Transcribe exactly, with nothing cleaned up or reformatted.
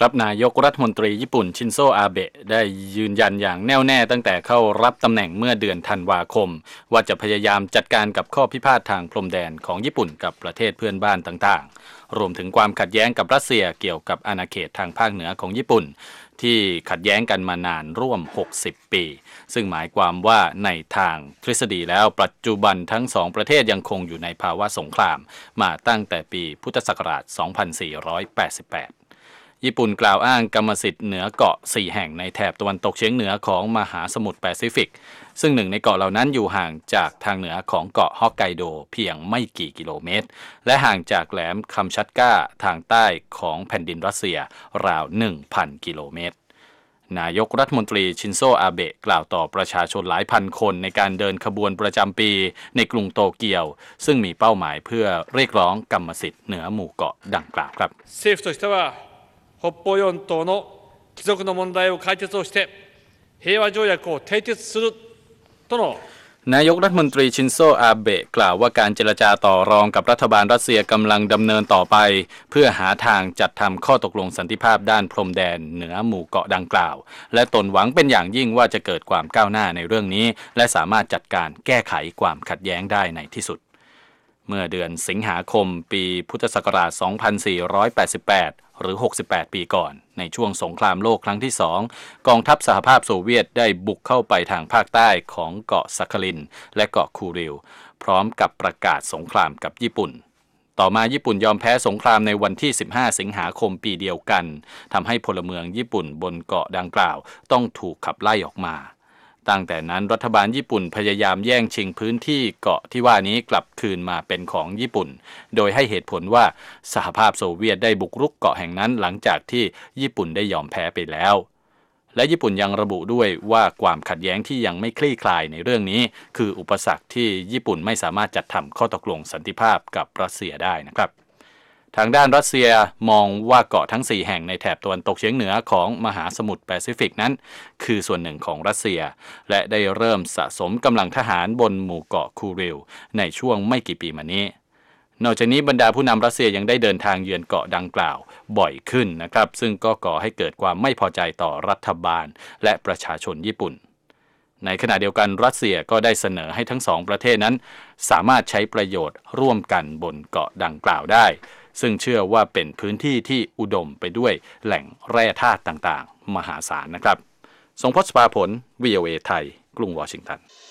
ครับนายกรัฐมนตรีญี่ปุ่นชินโซอาเบะได้ยืนยันอย่างแน่วแน่ตั้งแต่เข้ารับตำแหน่งเมื่อเดือนธันวาคมว่าจะพยายามจัดการกับข้อพิพาททางพรมแดนของญี่ปุ่นกับประเทศเพื่อนบ้านต่างๆรวมถึงความขัดแย้งกับรัสเซียเกี่ยวกับอาณาเขตทางภาคเหนือของญี่ปุ่นที่ขัดแย้งกันมานานร่วมหกสิบปีซึ่งหมายความว่าในทางทฤษฎีแล้วปัจจุบันทั้งสองประเทศยังคงอยู่ในภาวะสงครามมาตั้งแต่ปีพุทธศักราชสองพันสี่ร้อยแปดสิบแปดญี่ปุ่นกล่าวอ้างกรรมสิทธิ์เหนือเกาะสี่แห่งในแถบตะวันตกเฉียงเหนือของมหาสมุทรแปซิฟิกซึ่งหนึ่งในเกาะเหล่านั้นอยู่ห่างจากทางเหนือของเกาะฮอกไกโดเพียงไม่กี่กิโลเมตรและห่างจากแหลมคัมชัตกาทางใต้ของแผ่นดินรัสเซียราว หนึ่งพัน กิโลเมตรนายกรัฐมนตรีชินโซอาเบะกล่าวต่อประชาชนหลายพันคนในการเดินขบวนประจำปีในกรุงโตเกียวซึ่งมีเป้าหมายเพื่อเรียกร้องกรรมสิทธิ์เหนือหมู่เกาะดังกล่าวครับ政府としては北方四島の帰属の問題を解決をして平和条約を締結するとのนายกรัฐมนตรีชินโซอาเบะกล่าวว่าการเจรจาต่อรองกับรัฐบาลรัสเซียกำลังดำเนินต่อไปเพื่อหาทางจัดทำข้อตกลงสันติภาพด้านพรมแดนเหนือหมู่เกาะดังกล่าวและตนหวังเป็นอย่างยิ่งว่าจะเกิดความก้าวหน้าในเรื่องนี้และสามารถจัดการแก้ไขความขัดแย้งได้ในที่สุดเมื่อเดือนสิงหาคมปีพุทธศักราชสองพันสี่ร้อยแปดสิบแปดหรือหกสิบแปดปีก่อนในช่วงสงครามโลกครั้งที่สองกองทัพสหภาพโซเวียตได้บุกเข้าไปทางภาคใต้ของเกาะซัคคารินและเกาะคูริลพร้อมกับประกาศสงครามกับญี่ปุ่นต่อมาญี่ปุ่นยอมแพ้สงครามในวันที่สิบห้าสิงหาคมปีเดียวกันทำให้พลเมืองญี่ปุ่นบนเกาะดังกล่าวต้องถูกขับไล่ออกมาตั้งแต่นั้นรัฐบาลญี่ปุ่นพยายามแย่งชิงพื้นที่เกาะที่ว่านี้กลับคืนมาเป็นของญี่ปุ่นโดยให้เหตุผลว่าสหภาพโซเวียตได้บุกรุกเกาะแห่งนั้นหลังจากที่ญี่ปุ่นได้ยอมแพ้ไปแล้วและญี่ปุ่นยังระบุด้วยว่าความขัดแย้งที่ยังไม่คลี่คลายในเรื่องนี้คืออุปสรรคที่ญี่ปุ่นไม่สามารถจัดทำข้อตกลงสันติภาพกับรัสเซียได้นะครับทางด้านรัสเซียมองว่าเกาะทั้งสี่แห่งในแถบตะวันตกเฉียงเหนือของมหาสมุทรแปซิฟิกนั้นคือส่วนหนึ่งของรัสเซียและได้เริ่มสะสมกำลังทหารบนหมู่เกาะคูริลในช่วงไม่กี่ปีมานี้นอกจากนี้บรรดาผู้นำรัสเซียยังได้เดินทางเยือนเกาะดังกล่าวบ่อยขึ้นนะครับซึ่งก็ก่อให้เกิดความไม่พอใจต่อรัฐบาลและประชาชนญี่ปุ่นในขณะเดียวกันรัสเซียก็ได้เสนอให้ทั้งสองประเทศนั้นสามารถใช้ประโยชน์ร่วมกันบนเกาะดังกล่าวได้ซึ่งเชื่อว่าเป็นพื้นที่ที่อุดมไปด้วยแหล่งแร่ธาตุต่างๆมหาศาลนะครับทรงพจน์ สภาผล วี โอ เอ ไทยกรุงวอชิงตัน